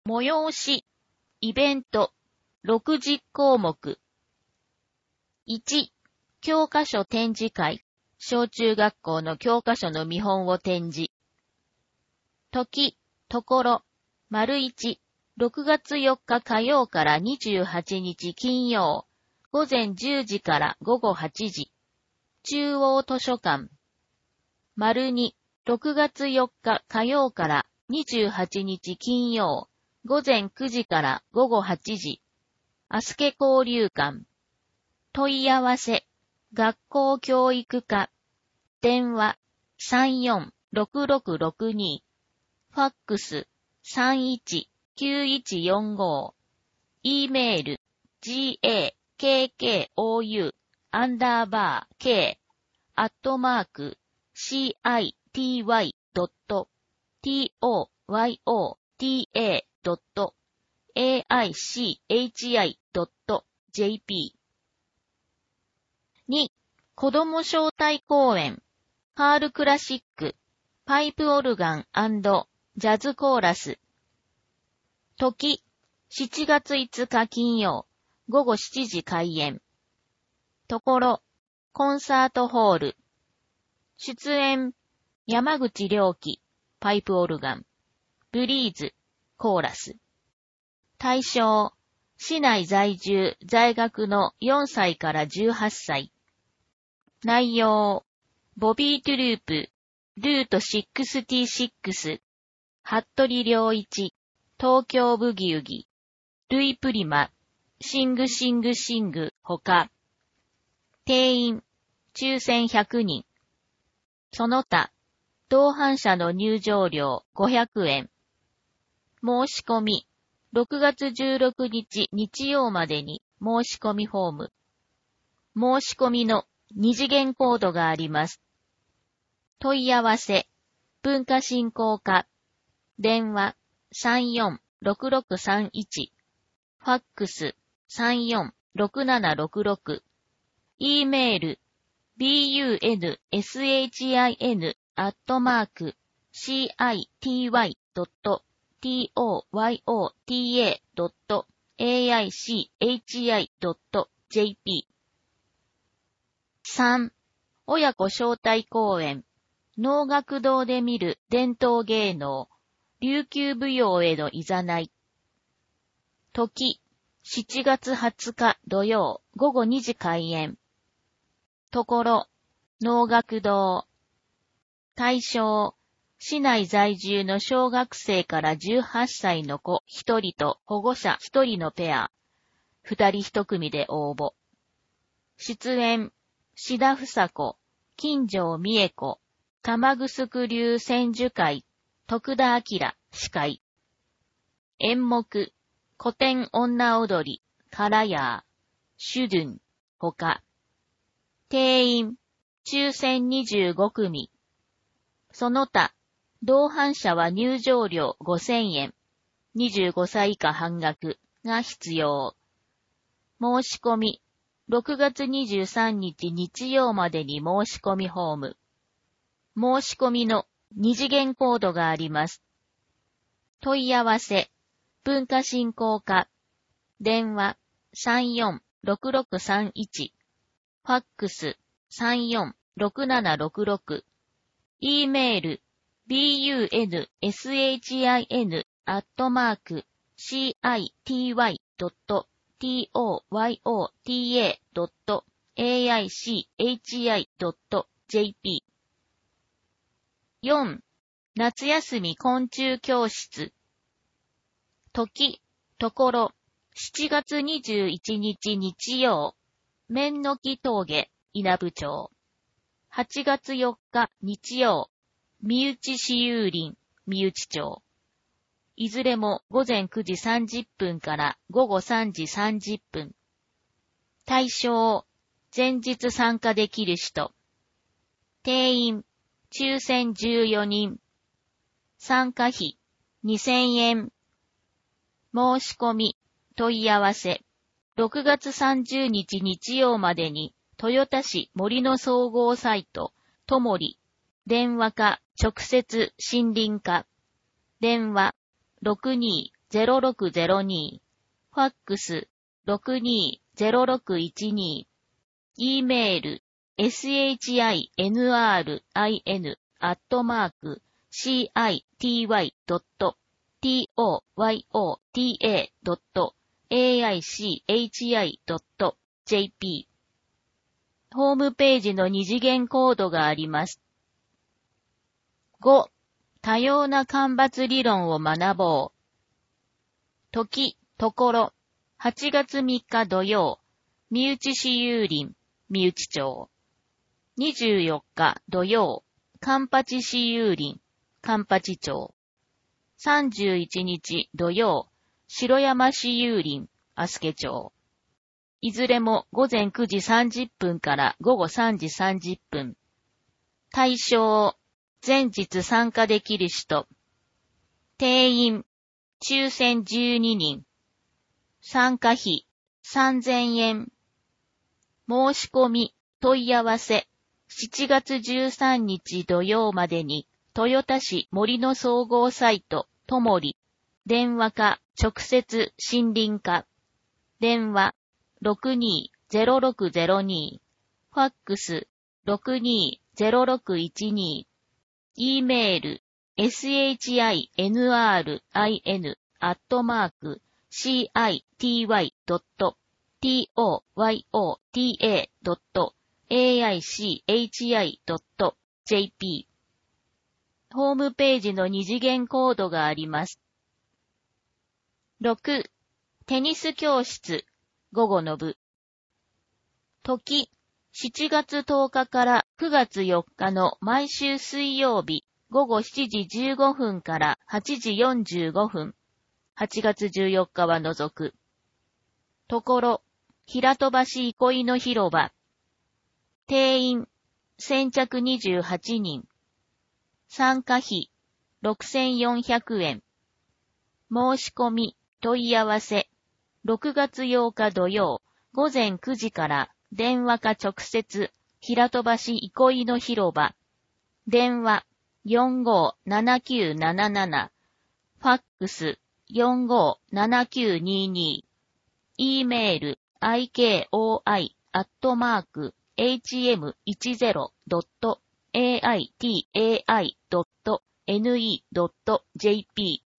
催し、イベント、60項目。1、教科書展示会、小中学校の教科書の見本を展示。時、ところ、1、6月4日火曜から28日金曜、午前10時から午後8時、中央図書館。2、6月4日火曜から28日金曜、午前9時から午後8時、あすけ交流館。問い合わせ、学校教育課。電話、34-6662。ファックス、31-9145。e メール、gak.oyu_city.toyota.aichi.jp。 2、子供招待公演、カールクラシック、パイプオルガン&ジャズコーラス。時、7月5日金曜、午後7時開演。ところ、コンサートホール。出演、山口良樹、パイプオルガン、ブリーズ、コーラス。対象、市内在住、在学の4歳から18歳。内容、ボビー・トゥループ、ルート66、服部良一、東京ブギウギ、ルイプリマ、シングほか。定員、抽選100人。その他、同伴者の入場料500円。申し込み、6月16日日曜までに申し込みフォーム。申し込みの二次元コードがあります。問い合わせ、文化振興課。電話、34-6631。ファックス、34-6766。e メール、bunschI.toyota.aichi.jp。 3、親子招待公演、能楽堂で見る伝統芸能、琉球舞踊へのいざない。時、7月20日土曜午後2時開演。ところ、能楽堂。対象、市内在住の小学生から18歳の子1人と保護者1人のペア。2人1組で応募。出演、志田房子、金城美恵子、玉城流千手会、徳田明、司会。演目、古典女踊り、カラヤー、シュドゥン、ほか。定員、抽選25組。その他、同伴者は入場料5000円、25歳以下半額が必要。申し込み、6月23日日曜までに申し込みフォーム。申し込みの二次元コードがあります。問い合わせ、文化振興課。電話、34-6631。ファックス、34-6766。e メール、bunschI.toyota.aichi.jp。 4. 夏休み昆虫教室。時、ところ、7月21日日曜、面の木峠、稲部町。8月4日日曜、三内私有林、三内町。いずれも午前9時30分から午後3時30分。対象、前日参加できる人。定員、抽選14人。参加費、2000円。申し込み、問い合わせ。6月30日日曜までに、豊田市森の総合サイト、ともり、電話か直接森林課。電話、 62-0602、ファックス 62-0612、E メール city.nr.city.toyota.aichi.jp ホームページの二次元コードがあります。5. 多様な干ばつ理論を学ぼう。時、ところ、8月3日土曜、三内市有林、三内町。24日土曜、カンパチ市有林、カンパチ町。31日土曜、城山市有林、アスケ町。いずれも午前9時30分から午後3時30分。対象、前日参加できる人。定員、抽選12人。参加費、3000円。申し込み、問い合わせ、7月13日土曜までに、豊田市森の総合サイト、ともり、電話か、直接森林課。電話、62-0602、ファックス、62-0612、E メール、chin.ir@city.toyota.aichi.jp ホームページの二次元コードがあります。6. テニス教室、午後の部。時、7月10日から9月4日の毎週水曜日、午後7時15分から8時45分。8月14日は除く。ところ、平戸橋憩いの広場。定員、先着28人。参加費、6400円。申し込み、問い合わせ。6月8日土曜、午前9時から電話か直接、平戸橋憩いの広場。電話、457977。ファックス、457922。E メール、ikoi.hmi10.aitai.ne.jp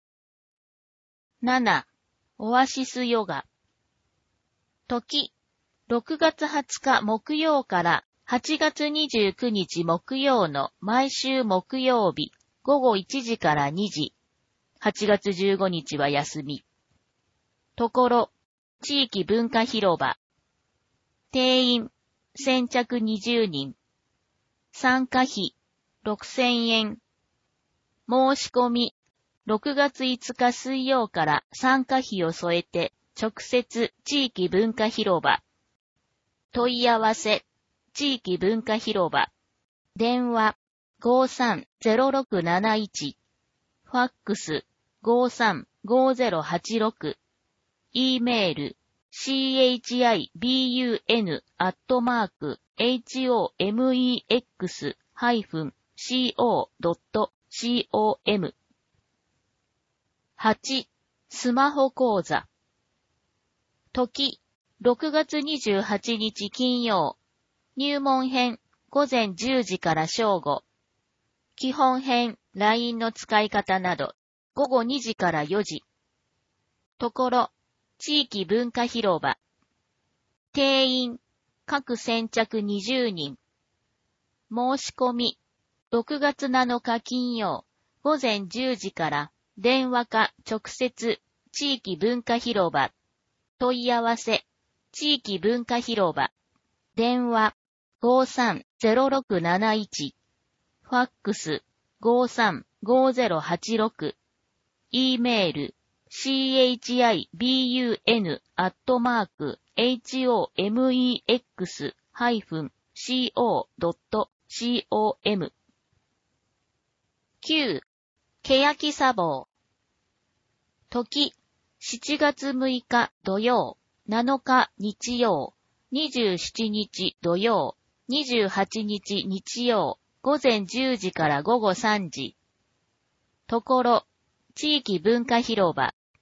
7. オアシスヨガ。時、6月20日木曜から8月29日木曜の毎週木曜日、午後1時から2時。8月15日は休み。ところ、地域文化広場。定員、先着20人。参加費、6000円。申し込み、6月5日水曜から参加費を添えて、直接地域文化広場。問い合わせ、地域文化広場。電話、530671。ファックス、535086。E メール、chibun@homex-co.com。8. スマホ講座。時、6月28日金曜。入門編、午前10時から正午。基本編、LINE の使い方など、午後2時から4時。ところ、地域文化広場。定員、各先着20人。申し込み、6月7日金曜、午前10時から電話か直接、地域文化広場。問い合わせ、地域文化広場。電話、530671。ファックス、535086。E メール、chibun@homex-co.com。9. けやき茶房。時、7月6日土曜、7日日曜、27日土曜、28日日曜、午前10時から午後3時。ところ、地域文化広場。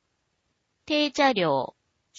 定茶料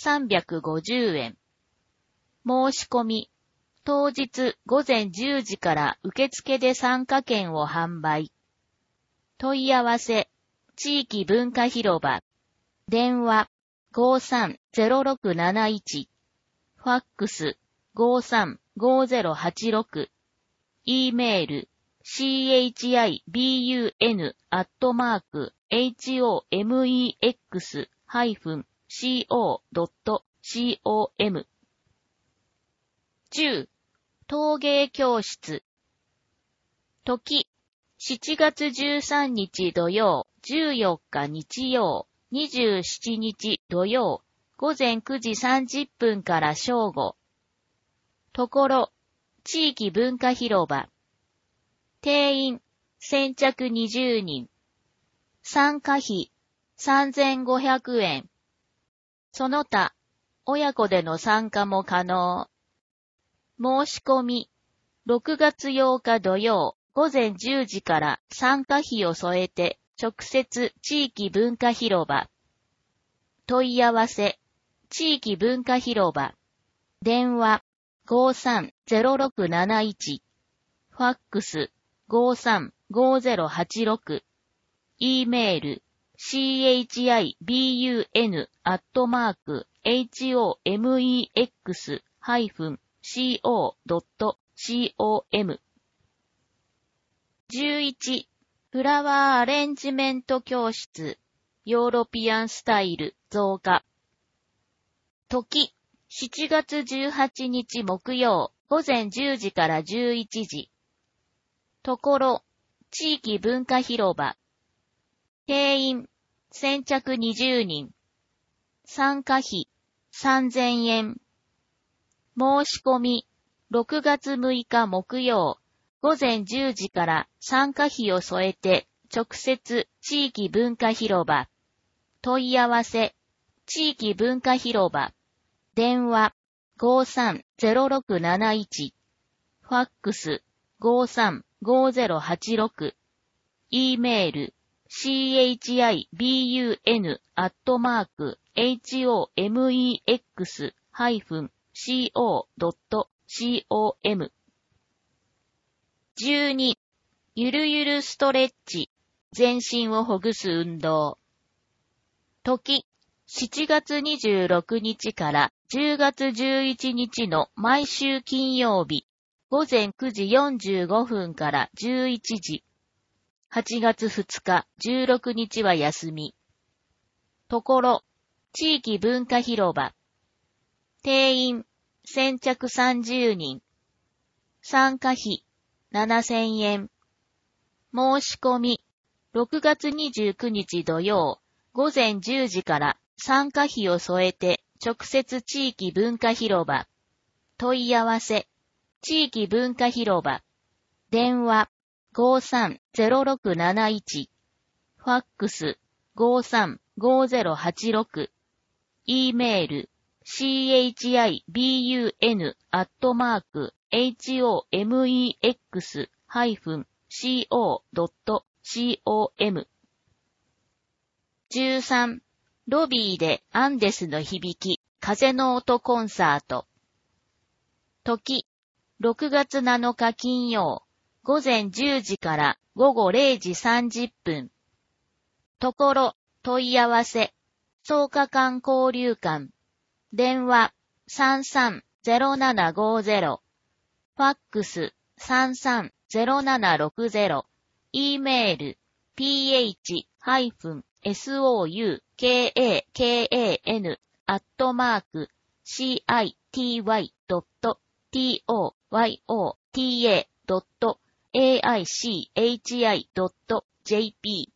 350円。申し込み、当日午前10時から受付で参加券を販売。問い合わせ、地域文化広場。電話、530671。ファックス、535086。e メール、chibun@homex-co.com。10. 陶芸教室。時、7月13日土曜、14日日曜、27日土曜、午前9時30分から正午。ところ、地域文化広場。定員、先着20人。参加費、3500円。その他、親子での参加も可能。申し込み、6月8日土曜、午前10時から参加費を添えて、直接地域文化広場。問い合わせ、地域文化広場。電話、530671。ファックス、535086。e メール、chibun@homex-co.com。11. フラワーアレンジメント教室。ヨーロピアンスタイル増加。時、7月18日木曜、午前10時から11時。ところ、地域文化広場。定員、先着20人。参加費、3000円。申し込み、6月6日木曜、午前10時から参加費を添えて、直接地域文化広場。問い合わせ、地域文化広場。電話、530671。ファックス、535086。e メール、chibun@homex-co.com。12. ゆるゆるストレッチ。全身をほぐす運動。時、7月26日から10月11日の毎週金曜日、午前9時45分から11時。8月2日、16日は休み。ところ、地域文化広場。定員、先着30人。参加費、7000円。申し込み、6月29日土曜、午前10時から参加費を添えて直接地域文化広場。問い合わせ、地域文化広場。電話、530671。ファックス、535086。e メール、chibun@homex-co.com。13. ロビーでアンデスの響き、風の音コンサート。時、6月7日金曜、午前10時から午後0時30分。ところ、問い合わせ、草加館交流館。電話、330750。ファックス、330760。e メール、phi-soukany@city.toyota.aichi.jp。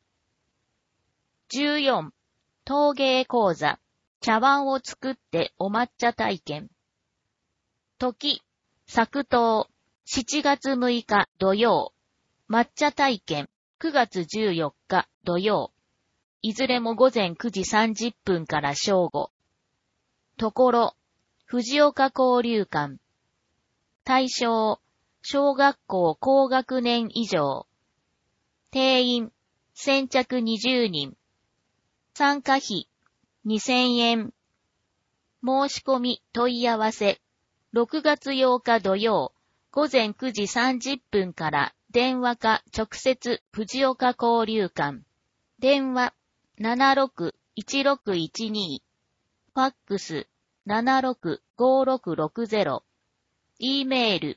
14. 陶芸講座。茶碗を作ってお抹茶体験。時、作陶、7月6日土曜。抹茶体験、9月14日土曜。いずれも午前9時30分から正午。ところ、藤岡交流館。対象、小学校高学年以上。定員、先着20人。参加費、 2000円。申し込み問い合わせ。6月8日土曜、午前9時30分から電話か直接藤岡交流館。電話761612。ファックス765660。E メール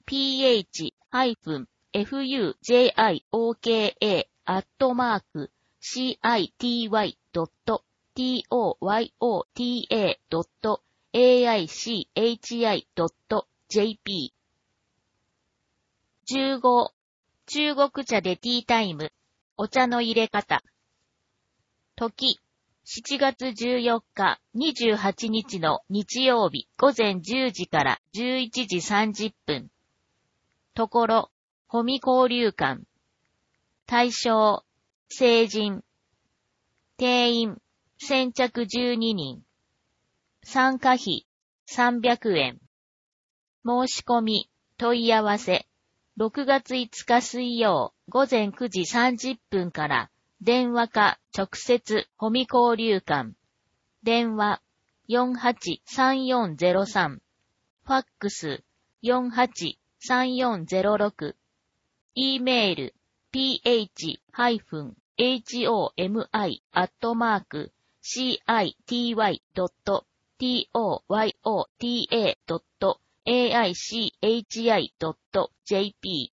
phitoyota.city.toyota.aichi.jp。 15. 中国茶でティータイム。お茶の入れ方。時、7月14日、28日の日曜日午前10時から11時30分。ところ、保見交流館。対象、成人。定員、先着12人。参加費、300円。申し込み、問い合わせ。6月5日水曜、午前9時30分から、電話か直接保見交流館。電話483403。ファックス483406。E メール phi-homi@city.toyota.aichi.jp。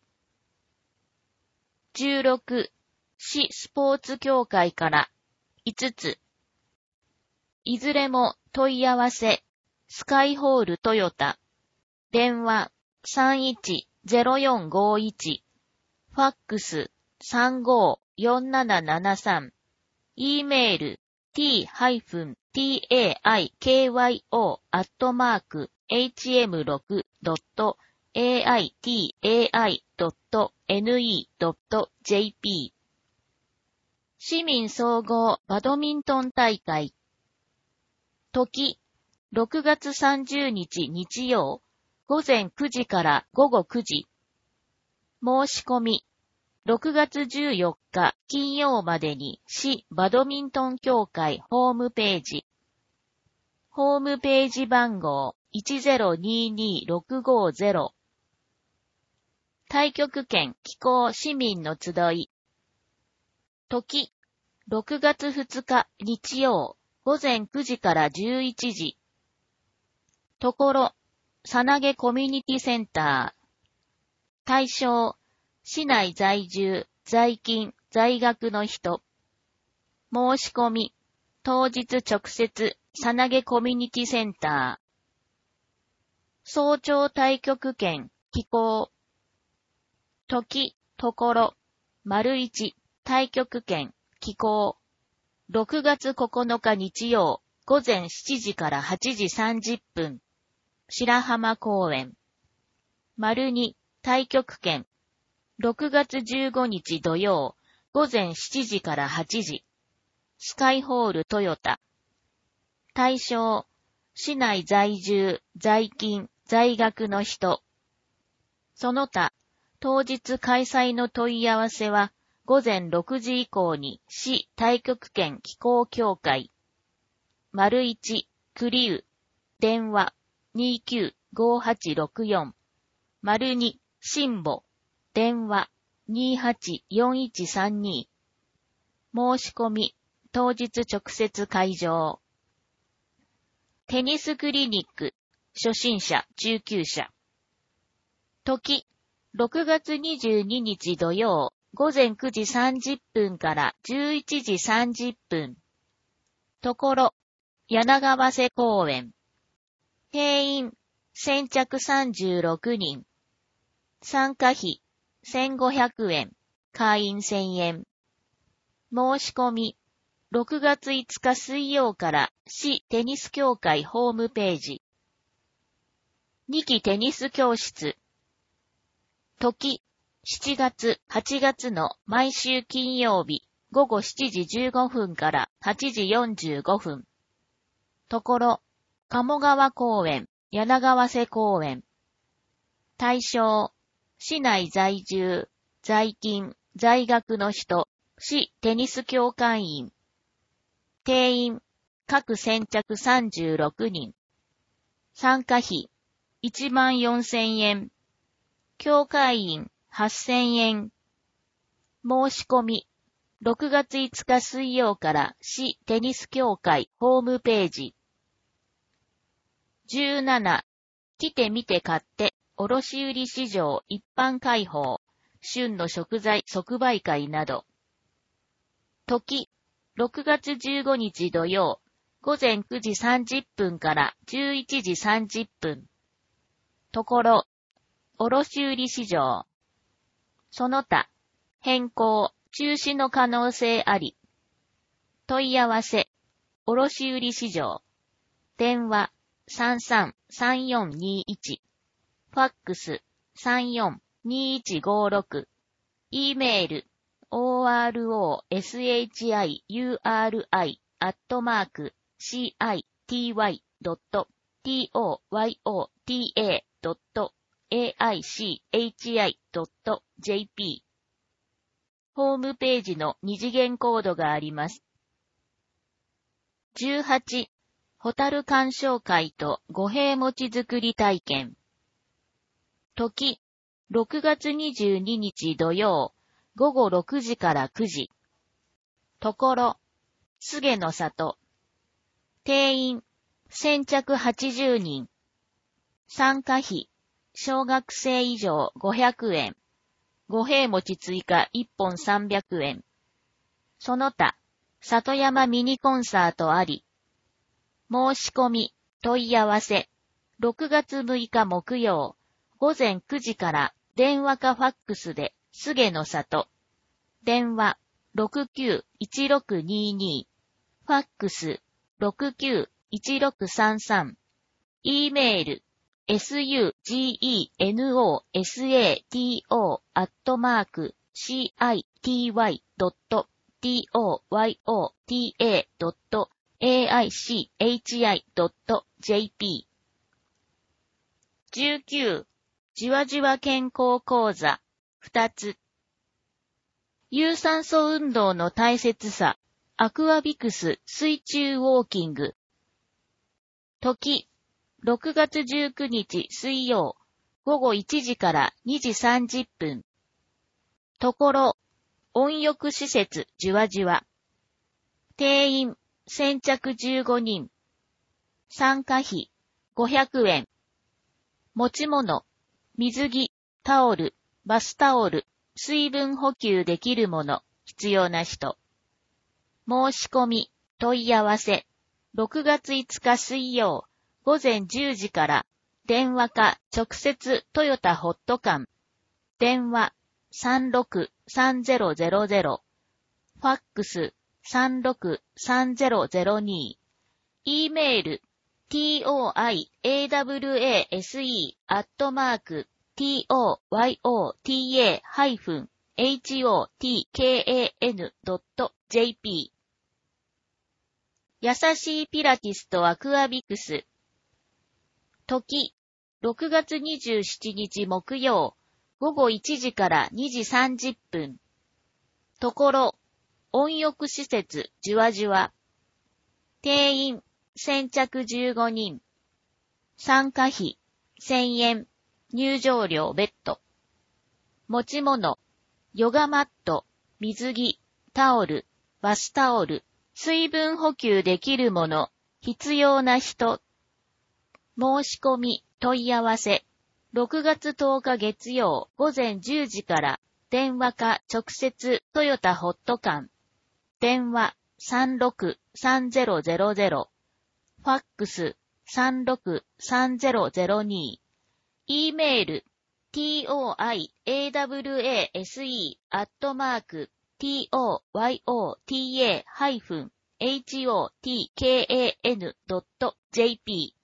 16. 市スポーツ協会から5つ。いずれも問い合わせ。スカイホールトヨタ。電話310451。ファックス354773。E メール t-hm-tai.hm6.aitai.ne.jp。 市民総合バドミントン大会。時、6月30日日曜、午前9時から午後9時。申し込み、6月14日金曜までに市バドミントン協会ホームページ。ホームページ番号 1022650。太極拳気候市民の集い。時、6月2日日曜、午前9時から11時。ところ、さなげコミュニティセンター。対象、市内在住、在勤、在学の人。申し込み、当日直接、さなげコミュニティセンター。早朝太極拳、気候。時、ところ、1、太極拳、気候。6月9日日曜、午前7時から8時30分。白浜公園。2、太極拳。6月15日土曜、午前7時から8時。スカイホールトヨタ。対象、市内在住、在勤、在学の人。その他、当日開催の問い合わせは、午前6時以降に市太極拳気候協会。1、クリュー。電話295864。2、新保。電話284132。申し込み、当日直接会場。テニスクリニック、初心者、中級者。時、6月22日土曜、午前9時30分から11時30分。ところ、柳川瀬公園。定員、先着36人。参加費、1500円。会員1000円。申し込み、6月5日水曜から市テニス協会ホームページ。2期テニス教室。時、7月、8月の毎週金曜日、午後7時15分から8時45分。ところ、鴨川公園、柳川瀬公園。対象、市内在住、在勤、在学の人、市テニス協会員。定員、 各先着36人。参加費、14,000円。協会員、8,000円。申し込み、6月5日水曜から市テニス協会ホームページ。17、来てみて買って、卸売市場一般開放、旬の食材即売会など。時、6月15日土曜、午前9時30分から11時30分。ところ、卸売市場。その他、変更、中止の可能性あり。問い合わせ、卸売市場。電話、33-3421。ファックス、34-2156。e メール、oroshiuri@city.toyota.aichi.jp。ホームページの二次元コードがあります。18、ホタル鑑賞会と五平餅作り体験。時、6月22日土曜、午後6時から9時。ところ、菅の里。定員、先着80人。参加費、小学生以上500円。五平餅追加1本300円。その他、里山ミニコンサートあり。申し込み、問い合わせ。6月6日木曜、午前9時から電話かファックスで、菅の里。電話、691622。ファックス、691633。e メール、sugenoco.city.toyota.aichi.jp。19、じわじわ健康講座、2つ。有酸素運動の大切さ、アクアビクス水中ウォーキング。時、6月19日水曜、午後1時から2時30分。ところ、温浴施設じわじわ。定員、先着15人。参加費、500円。持ち物、水着、タオル、バスタオル、水分補給できるもの、必要な人。申し込み、問い合わせ。6月5日水曜、午前10時から、電話か直接トヨタホットカン。電話、363000。ファックス、363002。e メール、toyawase@toyota-hotkan.jp。 優しいピラティスとアクアビクス。時、6月27日木曜、午後1時から2時30分。ところ、温浴施設じわじわ。定員、先着15人。参加費、1000円。入場料別途。持ち物、ヨガマット、水着、タオル、バスタオル、水分補給できるもの、必要な人。申し込み、問い合わせ。6月10日月曜午前10時から電話か直接トヨタホットカン。電話363000。ファックス363002。e メール toyawase@toyota-hotkan.jp。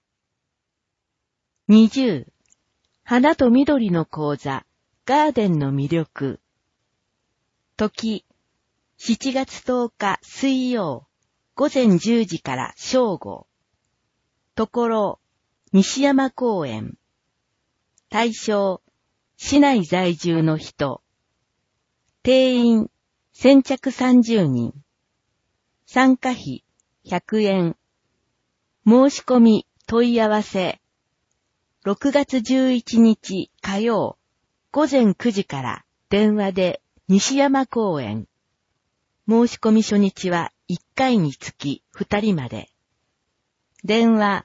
20、花と緑の講座、ガーデンの魅力。時、7月10日水曜、午前10時から正午。ところ、西山公園。対象、市内在住の人。定員、先着30人。参加費、100円。 申し込み問い合わせ。6月11日火曜午前9時から電話で西山公園。申し込み初日は1回につき2人まで。電話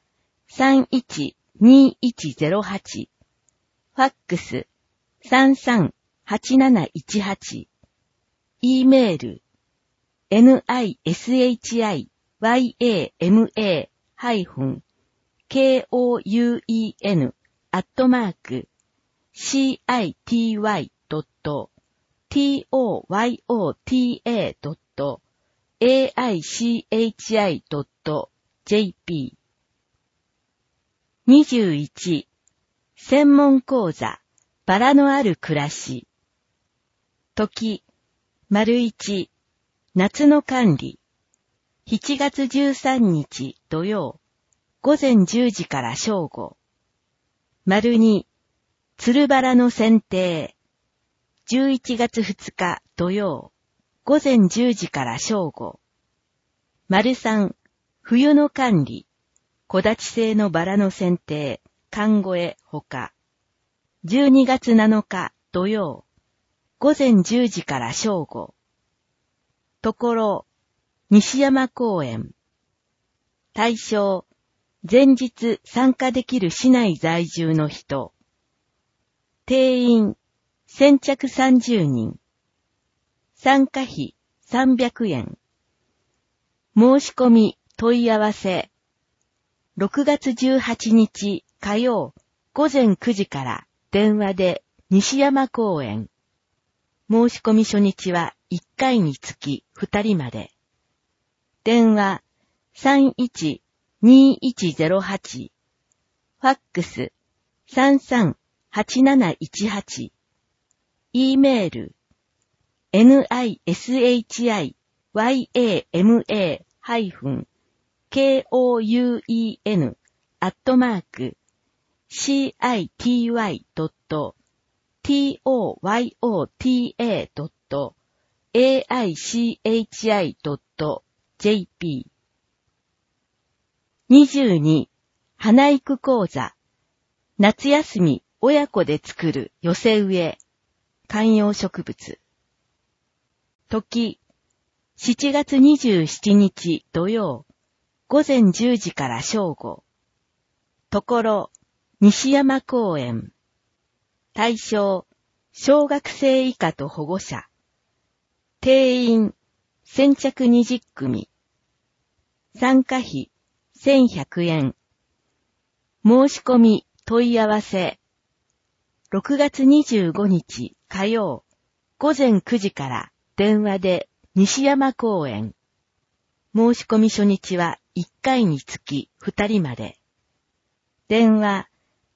31-2108。ファックス33-8718。E メールcity-kouen@city.toychi.jp。 21. 専門講座バラのある暮らし。時 ① 夏の管理。7月13日土曜午前10時から正午。2つるバラの剪定。11月2日土曜午前10時から正午。3冬の管理。木立製のバラの剪定、寒越えほか。12月7日土曜午前10時から正午。ところ、西山公園。対象、前日参加できる市内在住の人。定員、先着30人。参加費、300円。申し込み、問い合わせ。6月18日火曜午前9時から電話で西山公園。申し込み初日は1回につき2人まで。電話31-2108。ファックス33-8718。E メールcity.kouen@city.toychi.jp。 22. 花育講座。夏休み親子で作る寄せ植え。観葉植物。時、7月27日土曜午前10時から正午。ところ、西山公園。対象、小学生以下と保護者。定員、先着20組。参加費、1100円。申し込み、問い合わせ。6月25日火曜午前9時から電話で西山公園。申し込み初日は1回につき2人まで。電話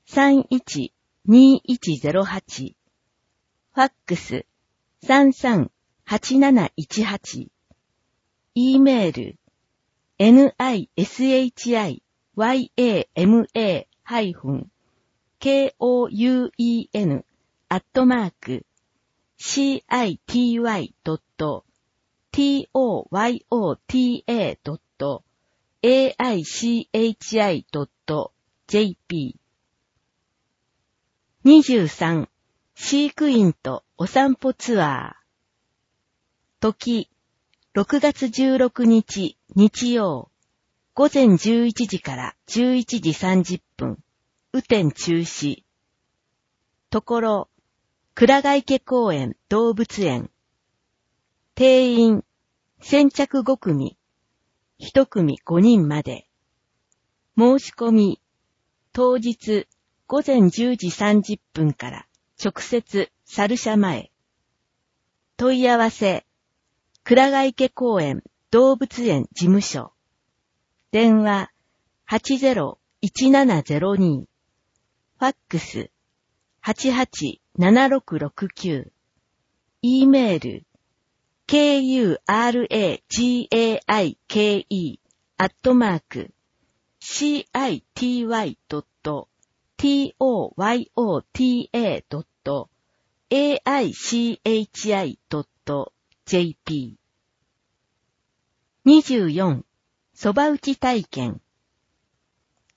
31-2108。ファックス33-8718。E メールcity.kouen@city.toychi.jp。 23. 飼育員とお散歩ツアー。時、6月16日日曜午前11時から11時30分。雨天中止。ところ、倉ヶ池公園動物園。定員、先着5組。1組5人まで。申し込み、当日午前10時30分から直接猿舎前。問い合わせ、倉ヶ池公園動物園事務所。電話80-1702。ファックス887669。E メールkuragake@city.toychi.jp。 24. そば打ち体験。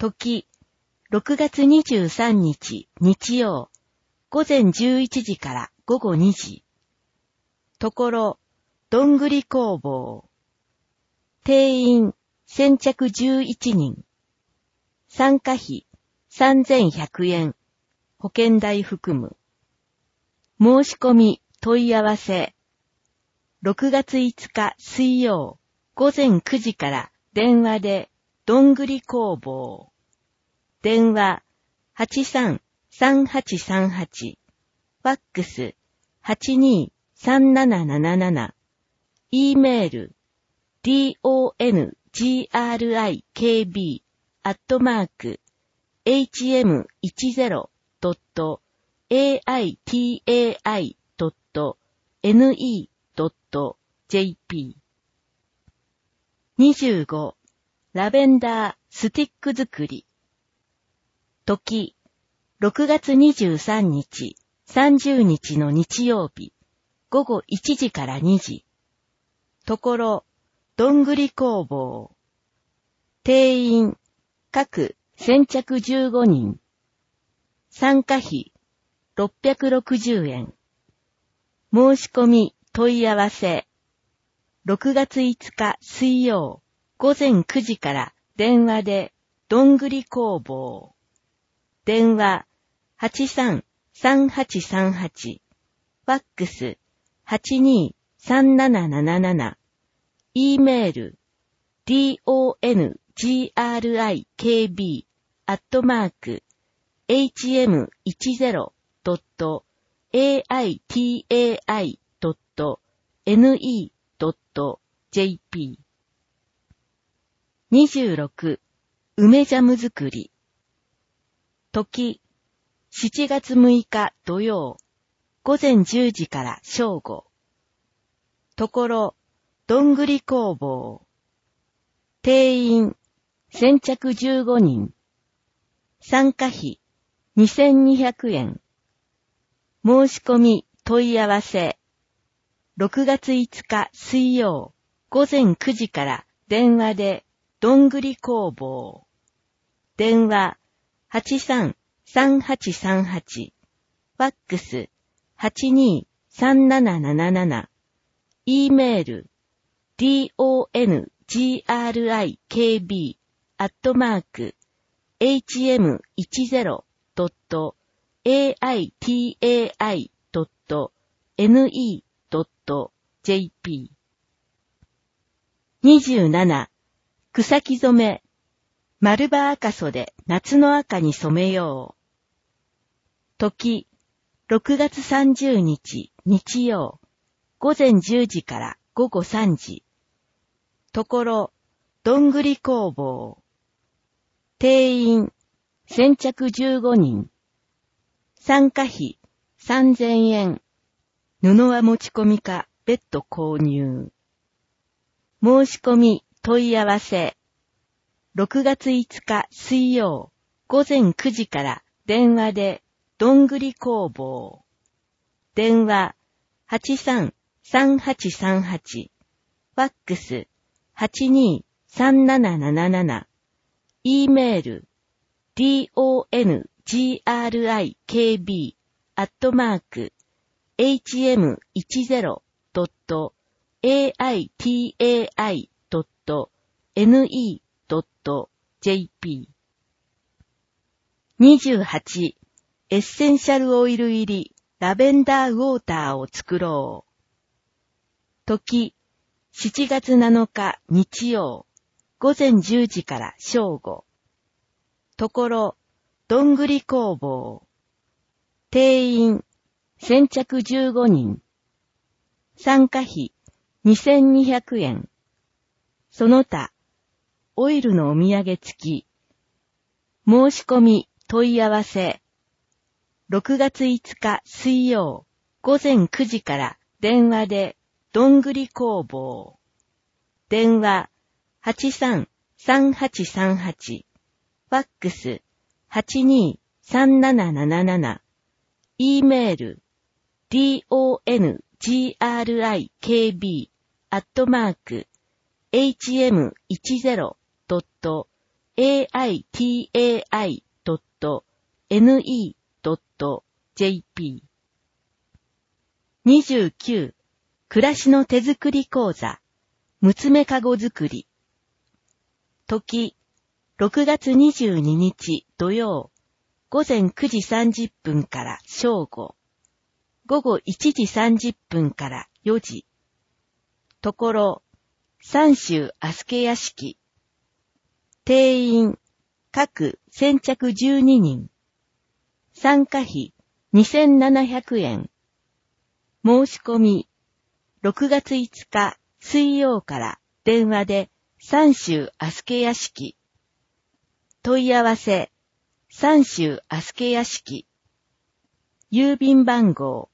時、6月23日日曜、午前11時から午後2時。ところ、どんぐり工房。定員、先着11人。参加費、3100円。保険代含む。申し込み、問い合わせ。6月5日水曜、午前9時から電話で、どんぐり工房。電話、83-3838。ファックス、82-3777。E メール、dongrik@hm10.aitai.ne.jp。 25. ラベンダースティック作り。時、6月23日、30日の日曜日、午後1時から2時。ところ、どんぐり工房。定員、各先着15人。参加費、660円。申し込み、問い合わせ。6月5日水曜、午前9時から電話で、どんぐり工房。電話、83-3838。ファックス、82-3777。E メール、dongrik@hm10.aitai.ne.jp。 26. 梅ジャム作り。時、7月6日土曜、午前10時から正午。ところ、どんぐり工房。定員、先着15人。参加費、2200円。申し込み、問い合わせ。6月5日水曜、午前9時から電話で、どんぐり工房。電話、83-3838。ファックス、82-3777。E メール、dongrik@hm10.aitai.ne.jp。 27. 草木染め。丸葉赤袖夏の赤に染めよう。時、6月30日日曜、午前10時から午後3時。ところ、どんぐり工房。定員、先着15人。参加費、3000円。布は持ち込みか、別途購入。申し込み、問い合わせ。6月5日水曜、午前9時から電話で、どんぐり工房。電話、83-3838。ファックス、82-3777。E メール、dongrik@hm10.aitai.ne.jp。 28. エッセンシャルオイル入りラベンダーウォーターを作ろう。時、7月7日日曜、午前10時から正午。ところ、どんぐり工房。定員、先着15人。参加費、2200円。その他、オイルのお土産付き。申し込み、問い合わせ。6月5日水曜、午前9時から電話で、どんぐり工房。電話、83-3838。ファックス、82-3777。E メール、dongrik@hm10.aitai.ne.jp。 aitai.ne.jp 29. 暮らしの手作り講座、娘かご作り。時、6月22日土曜、午前9時30分から正午。午後1時30分から4時。ところ、三州阿助屋敷。定員、各先着12人。参加費2700円。申し込み、6月5日水曜から電話で三州阿助屋敷。問い合わせ、三州阿助屋敷。郵便番号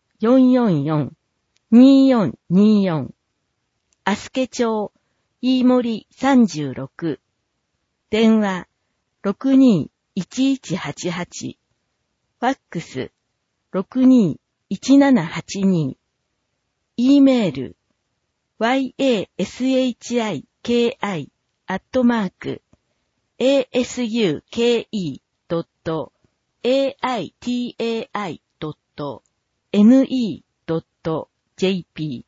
444-2424。阿助町、飯森36。電話、62-1188。ファックス、62-1782。E メール、yasuke.asuke.aitai.ne.jp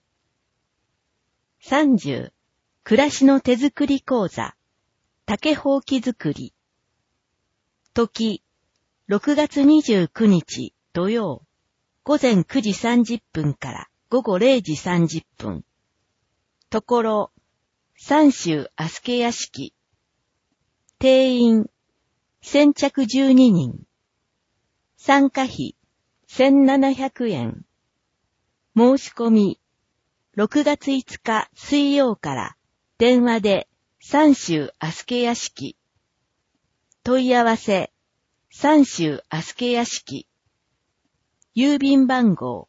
30. 暮らしの手作り講座、竹ほうき作り。時、6月29日土曜、午前9時30分から午後0時30分。ところ、三州阿助屋敷。定員、先着12人。参加費、1700円。申し込み、6月5日水曜から電話で三州阿助屋敷。問い合わせ、三州阿助屋敷。郵便番号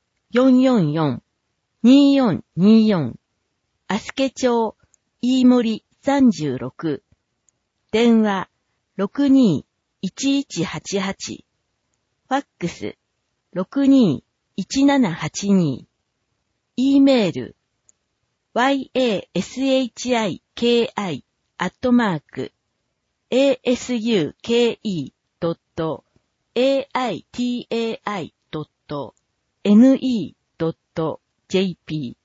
444-2424。阿助町、飯森36。電話62-1188。ファックス62-1782。E メール yasuke.asuke.aitai.ne.jp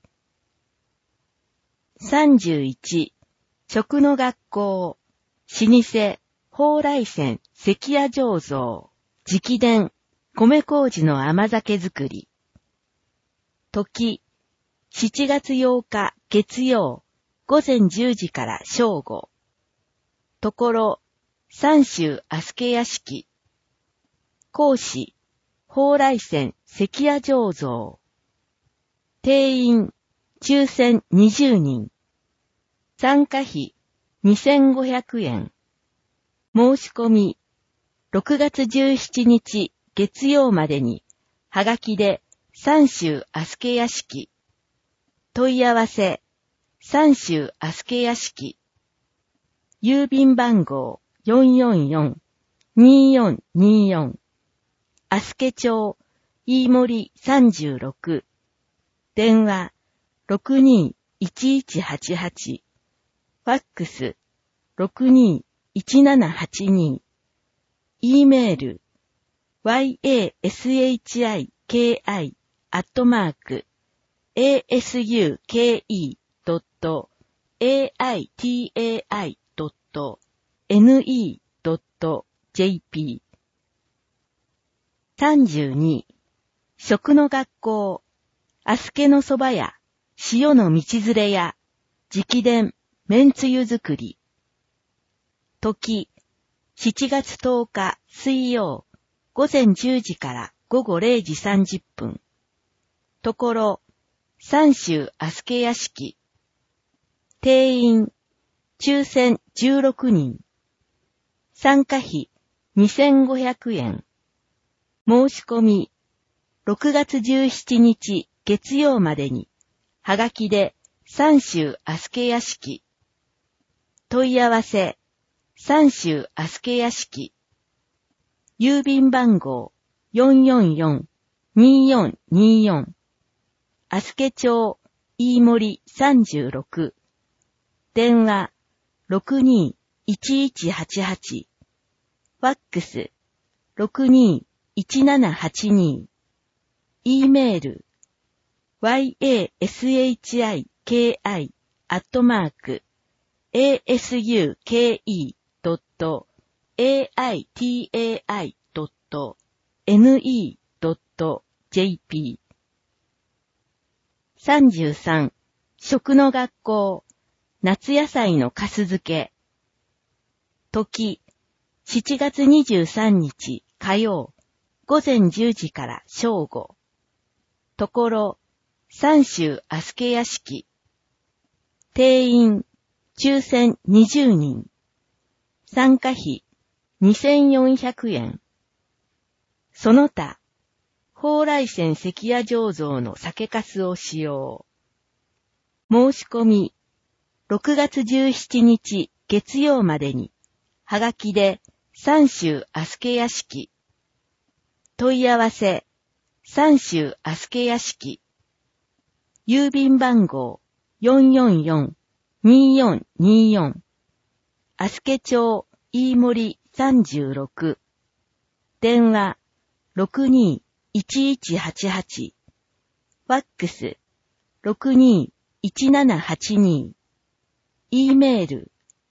31. 食の学校、老舗、蓬莱泉関屋醸造、直伝、米麹の甘酒作り。時、7月8日月曜、午前10時から正午。ところ、三州阿助屋敷。講師、蓬莱泉関屋醸造。定員、抽選20人。参加費、2500円。申し込み、6月17日月曜までに、はがきで、三州阿助屋敷。問い合わせ、三州阿助屋敷。郵便番号444-2424。阿助町、飯森36。電話、62-1188。ファックス、62-1782。E メール、yasuke.asuke.aitai.ne.jp 32. 食の学校、阿助のそば屋、塩の道連れ屋、直伝、めんつゆ作り。時、7月10日水曜、午前10時から午後0時30分。ところ、三州阿助屋敷。定員、抽選16人。参加費2500円。申し込み、6月17日月曜までに、はがきで三州阿助屋敷。問い合わせ、三州阿助屋敷。郵便番号444-2424。阿助町、飯森36。電話 1188、ファックス 621782、E メール yasuki@asuki.aitai.ne.jp 33. 食の学校夏野菜の粕漬け時7月23日火曜午前10時から正午ところ三州阿助屋敷定員抽選20人参加費2400円その他蓬莱泉関屋醸造の酒粕を使用申し込み6月17日月曜までにはがきで三州阿助屋敷問い合わせ三州阿助屋敷郵便番号 444-2424 阿助町飯森36電話 621188 ファックス 621782 E メール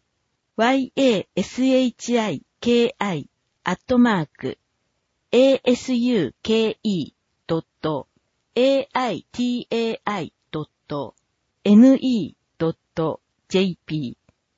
yasuki@asuki.aitai.ne.jp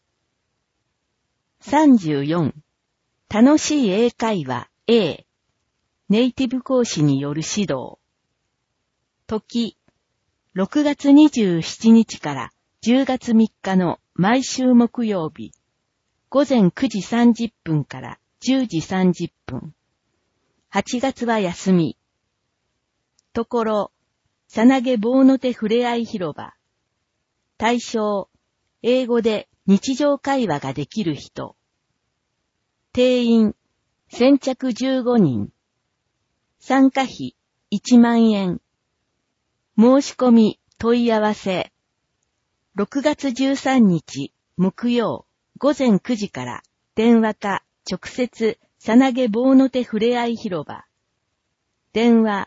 34. 楽しい英会話 A ネイティブ講師による指導時6月27日から10月3日の毎週木曜日午前9時30分から10時30分8月は休みところさなげ棒の手ふれあい広場対象英語で日常会話ができる人定員先着15人参加費1万円申し込み問い合わせ6月13日木曜午前9時から電話か直接さなげ棒の手ふれあい広場電話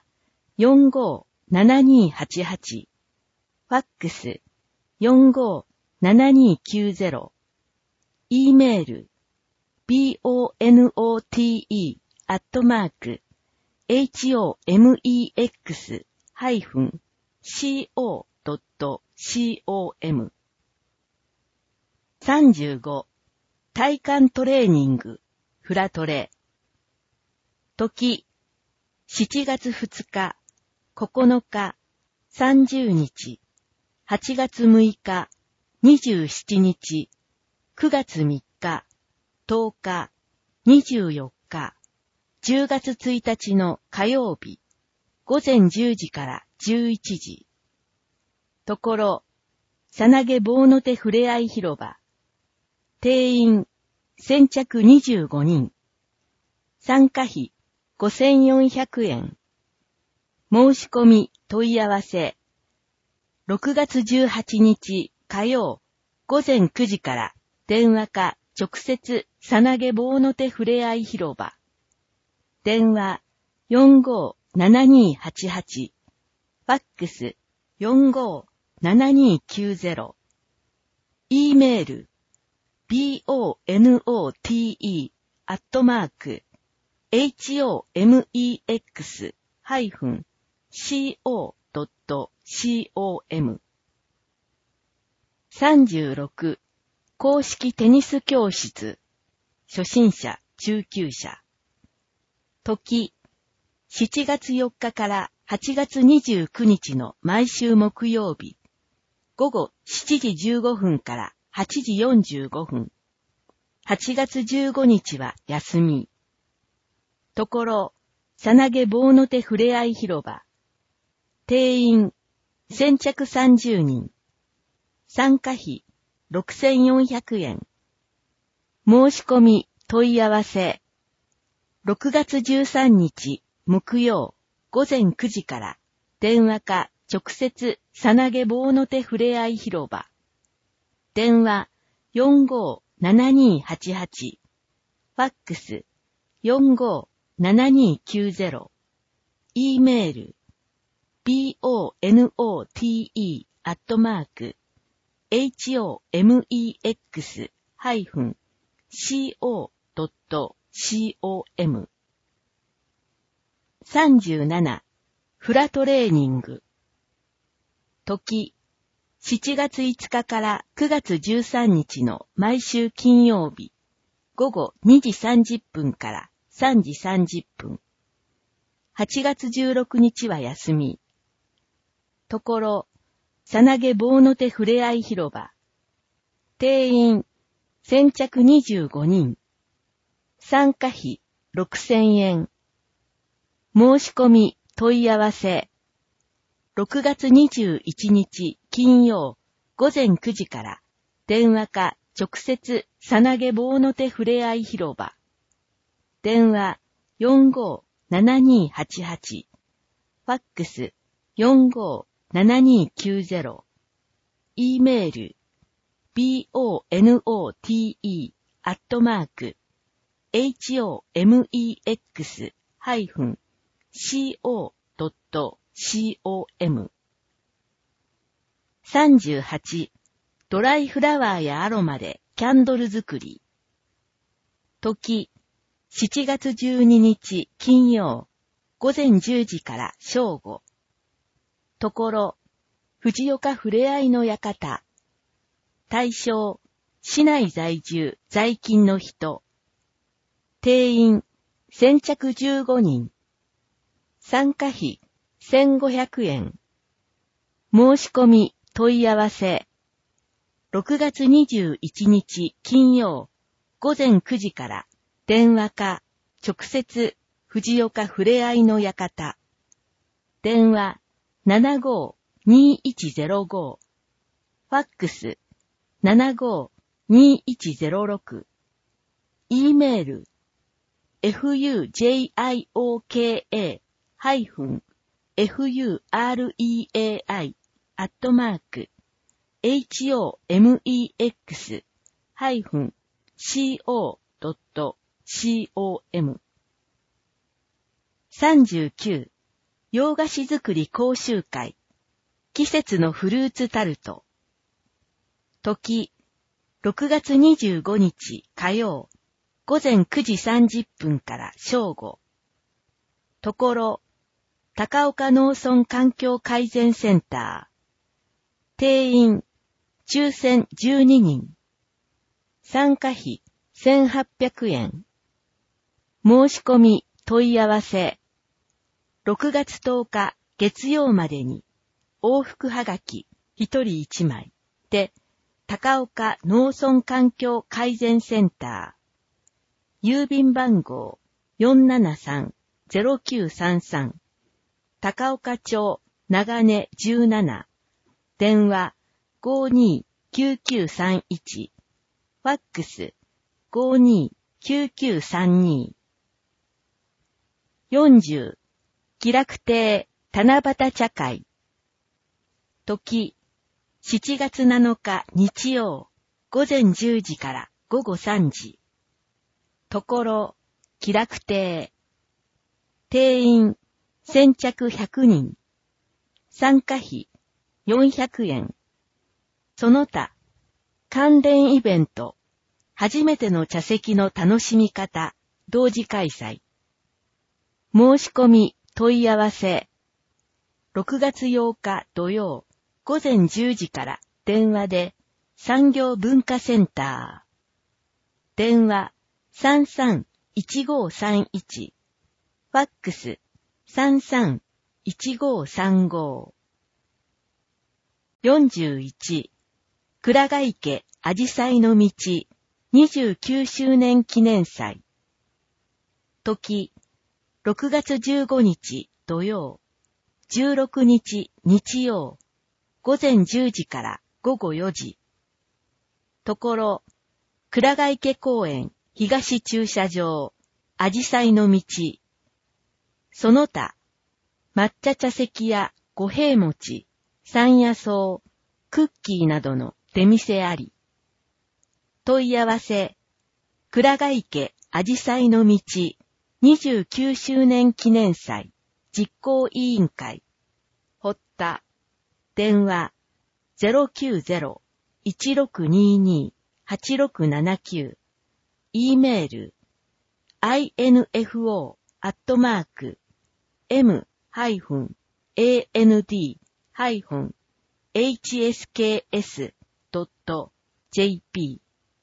457288 ファックス 457290 E メール bonotex-mex-co.com 35. 体幹トレーニングフラトレ時7月2日9日30日8月6日27日9月3日10日24日10月1日の火曜日午前10時から11時ところさなげ棒の手ふれあい広場定員先着25人参加費5400円申し込み問い合わせ6月18日火曜午前9時から電話か直接さなげ棒の手ふれあい広場電話 457288 ファックス 457290 E メール bonote@mex-co.com 36. 公式テニス教室初心者中級者時7月4日から8月29日の毎週木曜日午後7時15分から8時45分8月15日は休みところさなげ棒の手ふれあい広場定員先着30人参加費6400円申し込み問い合わせ6月13日木曜午前9時から電話か直接さなげ棒の手ふれあい広場電話 45-7288。ファックス 45-7290。e メール bonex-co.com。37. フラトレーニング。時、7月5日から9月13日の毎週金曜日、午後2時30分から3時30分。8月16日は休み。ところ、さなげ棒の手ふれあい広場。定員、先着25人。参加費、6000円。申し込み、問い合わせ。6月21日金曜午前9時から電話か直接さなげ棒の手ふれあい広場。電話45-7288。ファックス45-7290。e メール bonex-co.com。38. ドライフラワーやアロマでキャンドル作り。時、7月12日金曜、午前10時から正午。ところ、藤岡ふれあいの館。対象、市内在住在勤の人。定員、先着15人。参加費、1500円。申し込み、問い合わせ。6月21日金曜午前9時から電話か直接藤岡ふれあいの館。電話75-2105。ファックス75-2106。e メール fujureai-homex-co.com。 39. 洋菓子作り講習会。季節のフルーツタルト。時、6月25日火曜、午前9時30分から正午。ところ、高岡農村環境改善センター。定員、抽選12人。参加費1800円。申し込み、問い合わせ。6月10日月曜までに、往復はがき1人1枚で、高岡農村環境改善センター。郵便番号 473-0933。高岡町長根17。電話52-9931。ファックス52-9932。40. 喜楽亭七夕茶会。時、7月7日日曜、午前10時から午後3時。ところ、喜楽亭。定員、先着100人。参加費、400円。その他、関連イベント、初めての茶席の楽しみ方、同時開催。申し込み、問い合わせ。6月8日土曜、午前10時から電話で産業文化センター。電話33-1531。ファックス33-1535。41. 倉ヶ池あじさいの道29周年記念祭。時、6月15日土曜、16日日曜、午前10時から午後4時。ところ、倉ヶ池公園東駐車場、あじさいの道。その他、抹茶茶席や五平餅、山野草、クッキーなどの出店あり。 問い合わせ、倉ヶ池あじさいの道29周年記念祭実行委員会、堀田、電話090-1622-8679、e メール、info@m-and-hsks.jp。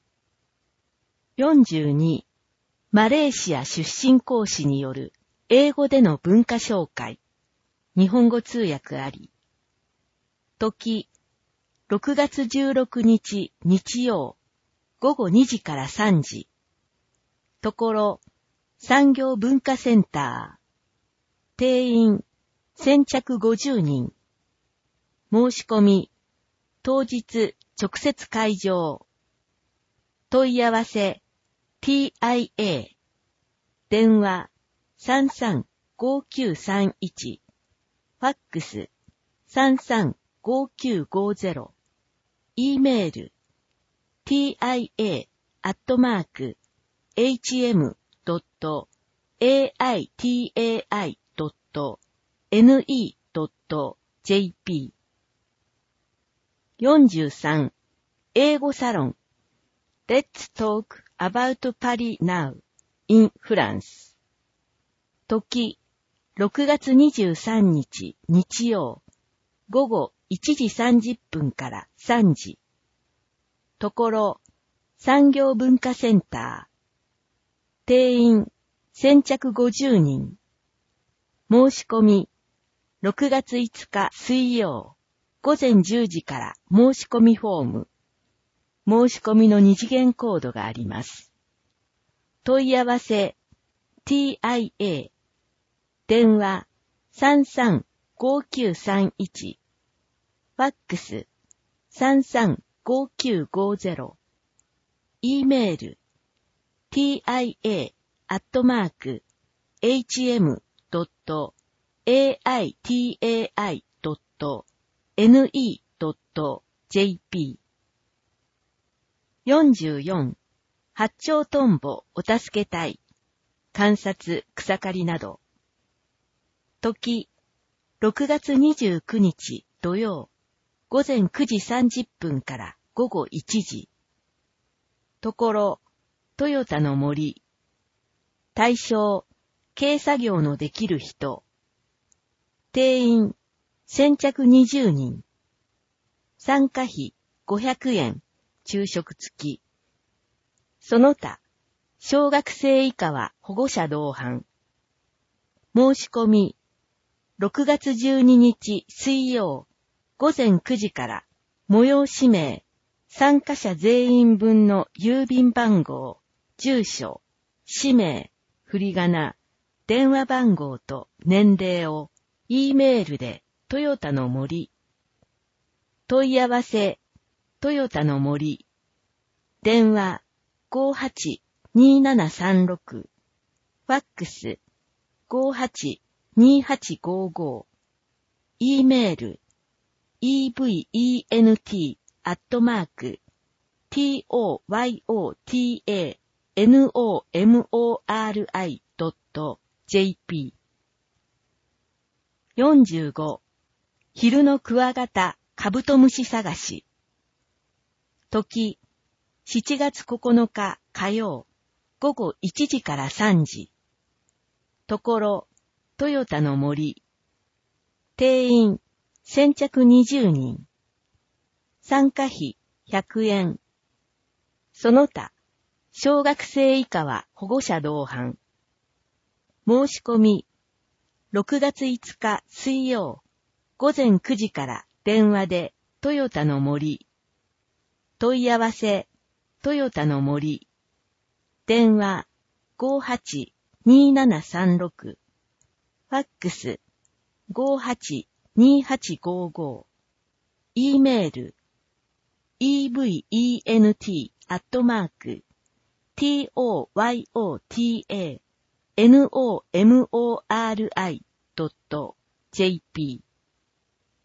42. マレーシア出身講師による英語での文化紹介。日本語通訳あり。時、6月16日日曜、午後2時から3時。ところ、産業文化センター。定員、先着50人。申し込み、当日直接会場。問い合わせ、TIA。電話、335931。ファックス、335950。e メール、tia@aitai.ne.jp。 43. 英語サロン Let's talk about Paris now in France。 時、6月23日日曜、午後1時30分から3時。ところ、産業文化センター。定員、先着50人。申し込み、6月5日水曜、午前10時から申し込みフォーム。申し込みの2次元コードがあります。問い合わせ、TIA。電話、335931。ファックス、335950。e メール、tia@aitai.ne.jp。 44. 八丁トンボお助け隊。観察、草刈りなど。時、6月29日土曜、午前9時30分から午後1時。ところ、トヨタの森。対象、軽作業のできる人。定員、先着20人。参加費500円、昼食付き。その他、小学生以下は保護者同伴。申し込み、6月12日水曜、午前9時から催し名、参加者全員分の郵便番号、住所、氏名、振り仮名、電話番号と年齢を E メールでトヨタの森。問い合わせ、トヨタの森。電話 58-2736。ファックス 58-2855。e メール event@toyotamori.jp。 45. 昼のクワガタカブトムシ探し。時、7月9日火曜、午後1時から3時。ところ、トヨタの森。定員、先着20人。参加費100円。その他、小学生以下は保護者同伴。申し込み、6月5日水曜、午前9時から電話でトヨタの森。問い合わせ、トヨタの森。電話 58-2736。ファックス 58-2855。e メール event@toyotamori.jp。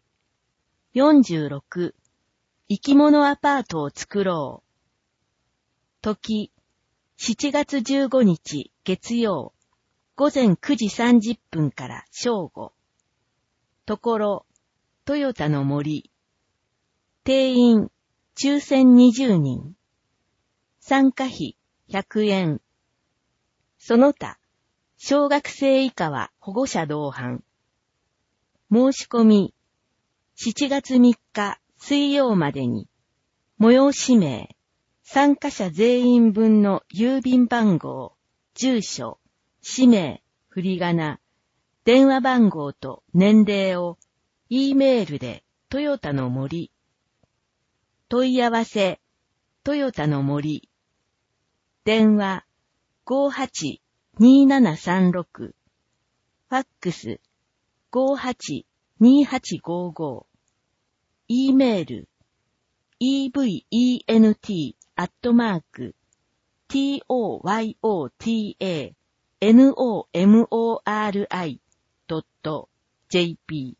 46. 生き物アパートを作ろう。 時、7月15日月曜、午前9時30分から正午。ところ、トヨタの森。定員、抽選20人。参加費100円。その他、小学生以下は保護者同伴。申し込み、7月3日水曜までに、催し名、参加者全員分の郵便番号、住所、氏名、振り仮名、電話番号と年齢を、E メールでトヨタの森。問い合わせ、トヨタの森。電話、58-2736。ファックス、58-2855。E メール、event@toyotanomori.jp。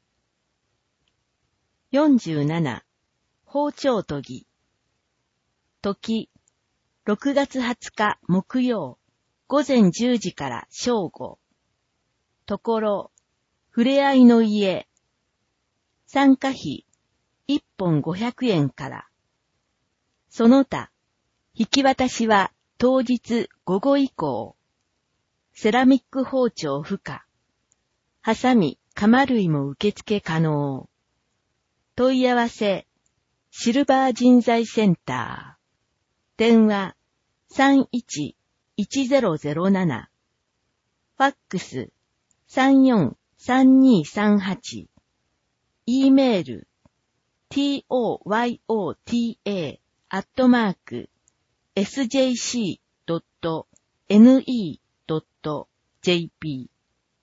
47. 包丁研ぎ。時、6月20日木曜、午前10時から正午。ところ、ふれあいの家。参加費、1本500円から。その他、引き渡しは当日午後以降。セラミック包丁不可。ハサミ、鎌類も受付可能。問い合わせ、シルバー人材センター。電話、31-1007。ファックス、34-3238。E メール、toyota@sjc.ne.jp。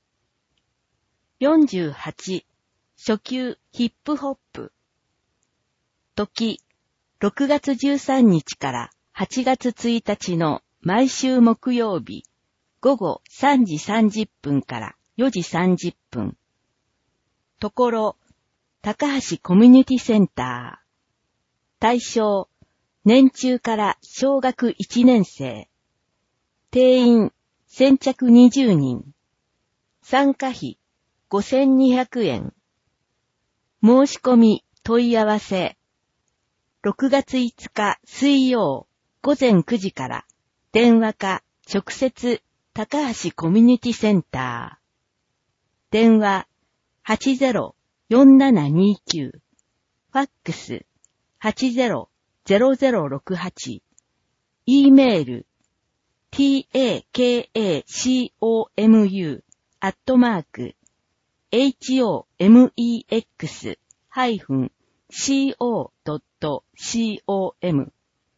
48. 初級ヒップホップ。時、6月13日から8月1日の毎週木曜日、午後3時30分から4時30分。ところ、高橋コミュニティセンター。対象、年中から小学1年生。定員、先着20人。参加費、5200円。申し込み、問い合わせ。6月5日水曜、午前9時から、電話か直接、高橋コミュニティセンター。電話、80-4729。ファックス、80-0068。E メール、takeshi-homex-co.com。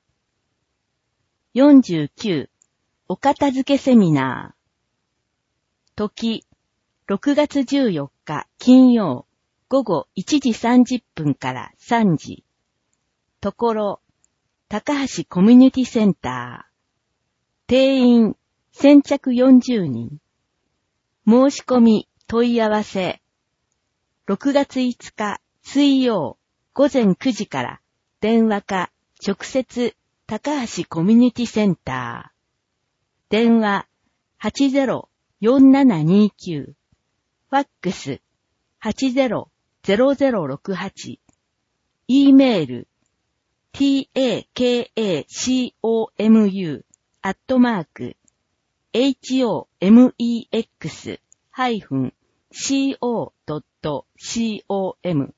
49. お片付けセミナー。時、6月14日金曜、午後1時30分から3時。ところ、高橋コミュニティセンター。定員、先着40人。申し込み、問い合わせ。6月5日水曜、午前9時から、電話か直接、高橋コミュニティセンター。電話、80-4729。ファックス、80-0068。E メール、takeshi-homex-co.com。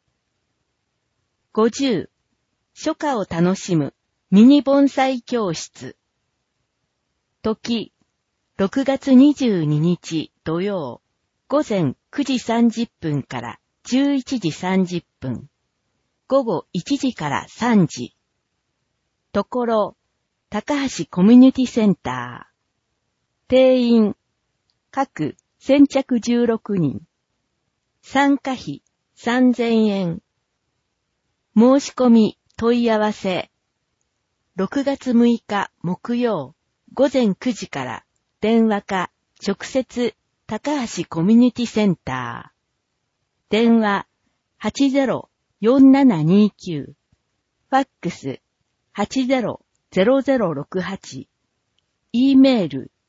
50. 初夏を楽しむミニ盆栽教室。時、6月22日土曜、午前9時30分から11時30分。午後1時から3時。ところ、高橋コミュニティセンター。定員、各先着16人。参加費3000円。申し込み、問い合わせ。6月6日木曜、午前9時から電話か直接高橋コミュニティセンター。電話 80-4729。ファックス 80-0068。 0068 E メール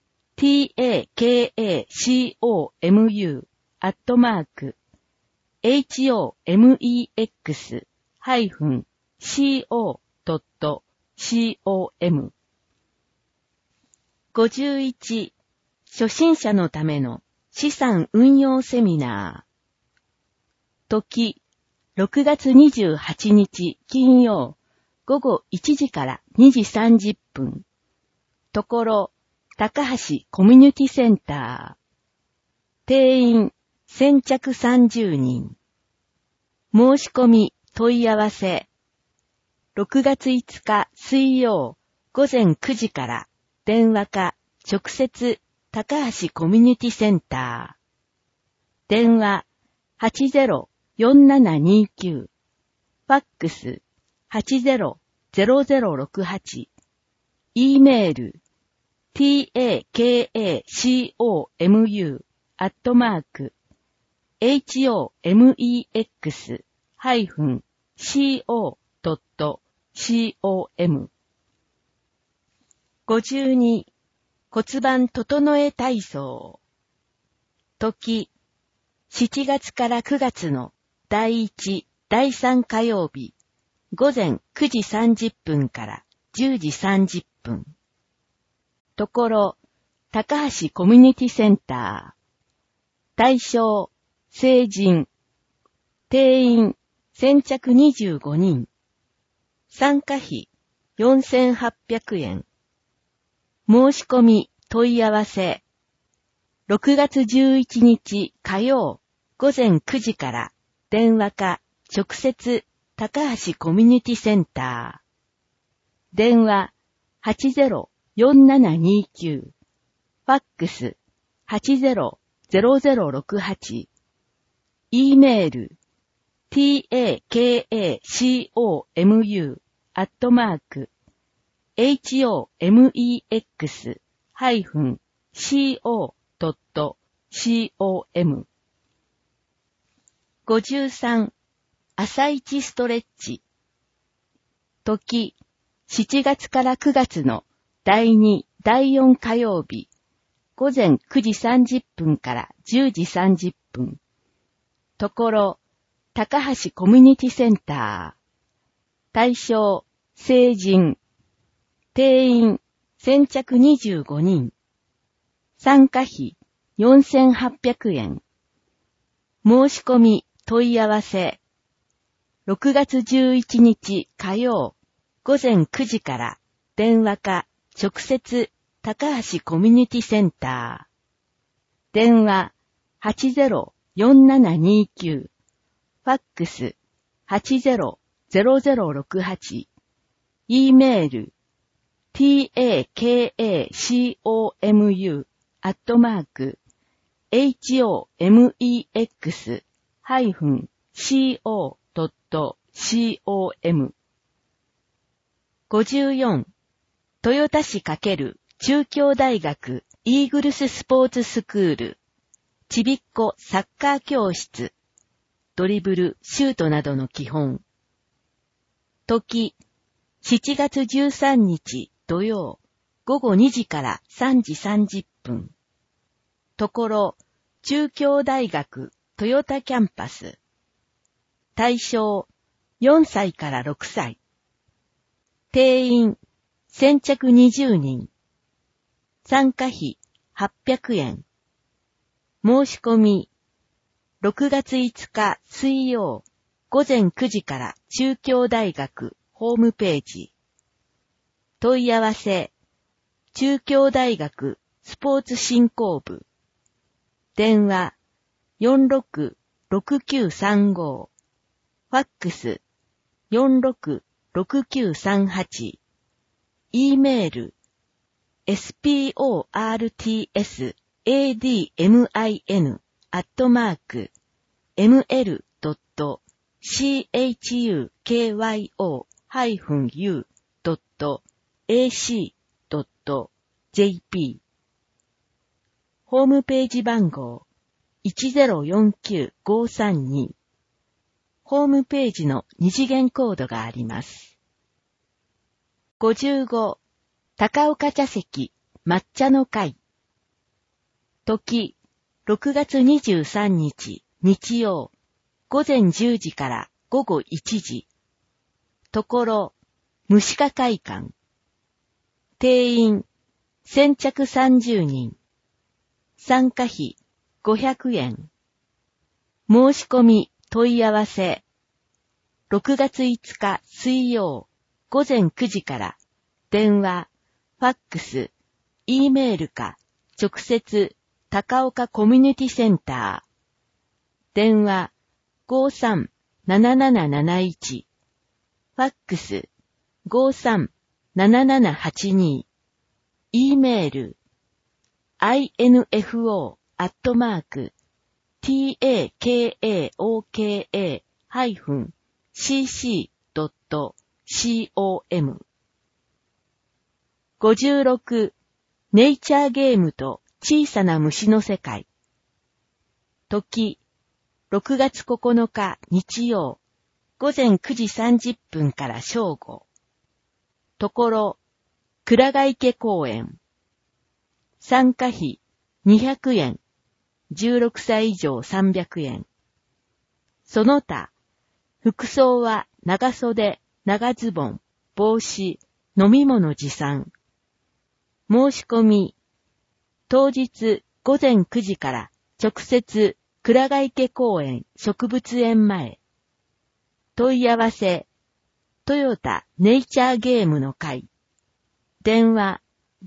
takacomex-co.com 51. 初心者のための資産運用セミナー。時、6月28日金曜午後1時から2時30分。ところ、高橋コミュニティセンター。定員、先着30人。申し込み、問い合わせ。6月5日水曜午前9時から電話か直接高橋コミュニティセンター。電話 80-4729。ファックス 80-0068。E メール takacomex-co.com 52. 骨盤整え体操。時、7月から9月の第1、第3火曜日、午前9時30分から10時30分。ところ、高橋コミュニティセンター。対象、成人。定員、先着25人。参加費、4800円。申し込み、問い合わせ。6月11日火曜午前9時から電話か直接高橋コミュニティセンター。電話 80-4729。ファックス 80-0068。E メール takacomex-co.com 53. 朝一ストレッチ。時、7月から9月の第2、第4火曜日、午前9時30分から10時30分。ところ、高橋コミュニティセンター。対象、成人。定員、先着25人。参加費、4800円。申し込み、問い合わせ。6月11日火曜午前9時から電話か直接高橋コミュニティセンター。電話 80-4729。ファックス 80-0068。E メール takacomex-co.com 54. 豊田市×中京大学イーグルススポーツスクールちびっこサッカー教室ドリブル、シュートなどの基本。時、7月13日土曜午後2時から3時30分。ところ、中京大学豊田キャンパス。対象、4歳から6歳。定員、先着20人。参加費、800円。申し込み、6月5日水曜午前9時から中京大学ホームページ。問い合わせ、中京大学スポーツ振興部。電話 46-6935。ファックス 46-6938。E メール sportadmin@chukyu-u.ac.jp ホームページ番号 1049-532。ホームページの二次元コードがあります。 55、高岡茶席、抹茶の会。時、6月23日、日曜、午前10時から午後1時。ところ、虫科会館。定員、先着30人。参加費、500円。申し込み、問い合わせ。6月5日水曜、午前9時から、電話、ファックス、Eメールか、直接、高岡コミュニティセンター。電話、53-7771。ファックス、53-7782。Eメール、info@takaoka-cc.com。56、ネイチャーゲームと小さな虫の世界。時、6月9日日曜、午前9時30分から正午。ところ、倉ヶ池公園。参加費、200円。16歳以上300円。その他、服装は長袖、長ズボン、帽子、飲み物持参。申し込み、当日午前9時から直接倉ヶ池公園植物園前。問い合わせ、トヨタネイチャーゲームの会。電話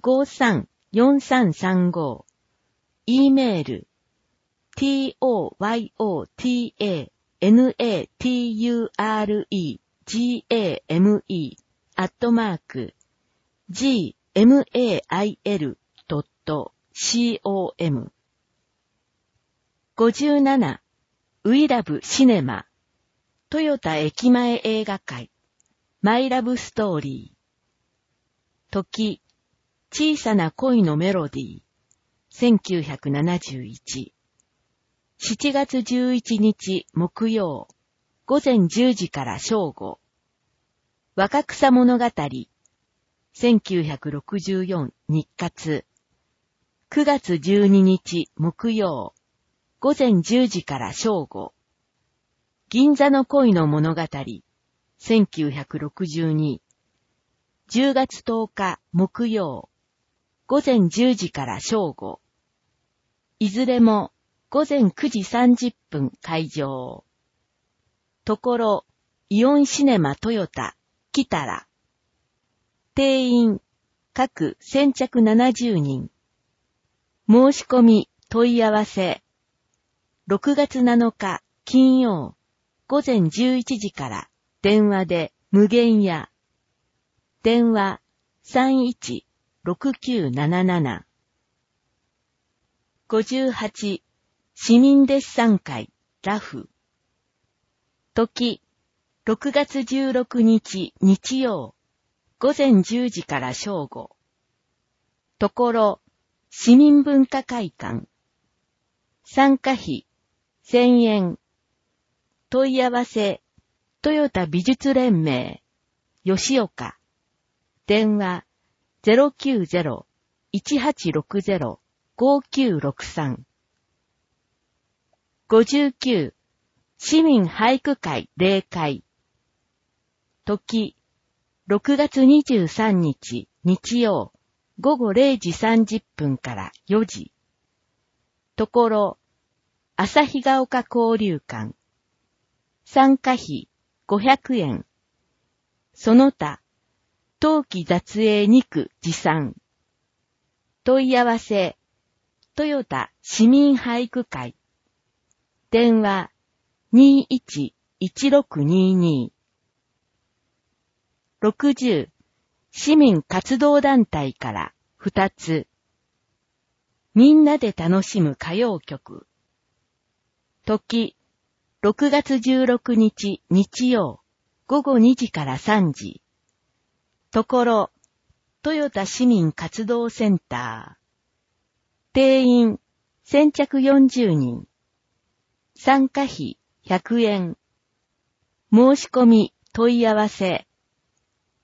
53-4335。Eメール、toyotaneture-gmail.com。57、ウイラブシネマ。トヨタ駅前映画館。マイラブストーリー。時、小さな恋のメロディー。1971。7月11日木曜、午前10時から正午。若草物語。1964日活。9月12日木曜、午前10時から正午。銀座の恋の物語。1962。10月10日木曜、午前10時から正午。いずれも午前9時30分開場。ところ、イオンシネマトヨタ、来たら。定員、各先着70人。申し込み、問い合わせ。6月7日、金曜、午前11時から電話で無限や。電話、31-6977。58、市民デッサン会、ラフ。時、6月16日日曜、午前10時から正午。ところ、市民文化会館。参加費、1000円。問い合わせ、トヨタ美術連盟、吉岡。電話、090-1860-5963。59、市民俳句会例会。時、6月23日日曜、午後0時30分から4時。ところ、旭ヶ丘交流館。参加費500円。その他、冬季雑営2区持参。問い合わせ、トヨタ市民俳句会。電話、21-1622。60、市民活動団体から2つ。みんなで楽しむ歌謡曲。時、6月16日日曜、午後2時から3時。ところ、トヨタ市民活動センター。定員、先着40人。参加費100円。申し込み問い合わせ。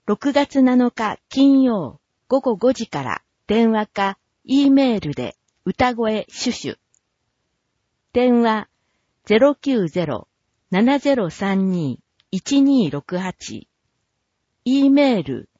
6月7日金曜午後5時から電話か E メールで歌声シュシュ。電話 090-7032-1268。E メール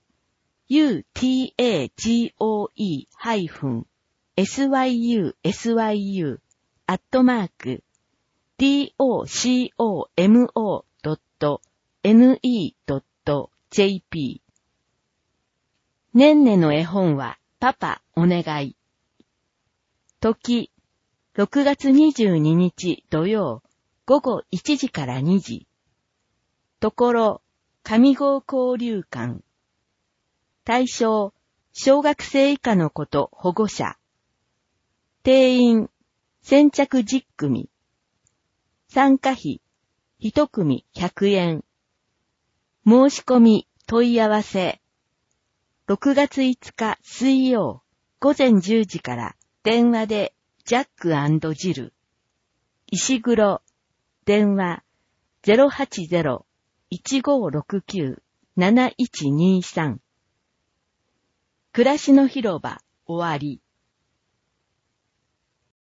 utagoyusyuo.docomo.jp。 ねんねの絵本はパパお願い。時、6月22日土曜午後1時から2時。ところ、上郷交流館。対象、小学生以下の子と保護者。定員、先着10組。参加費、1組100円。申し込み、問い合わせ。6月5日水曜、午前10時から電話でジャック&ジル。石黒、電話080-1569-7123。暮らしの広場、終わり。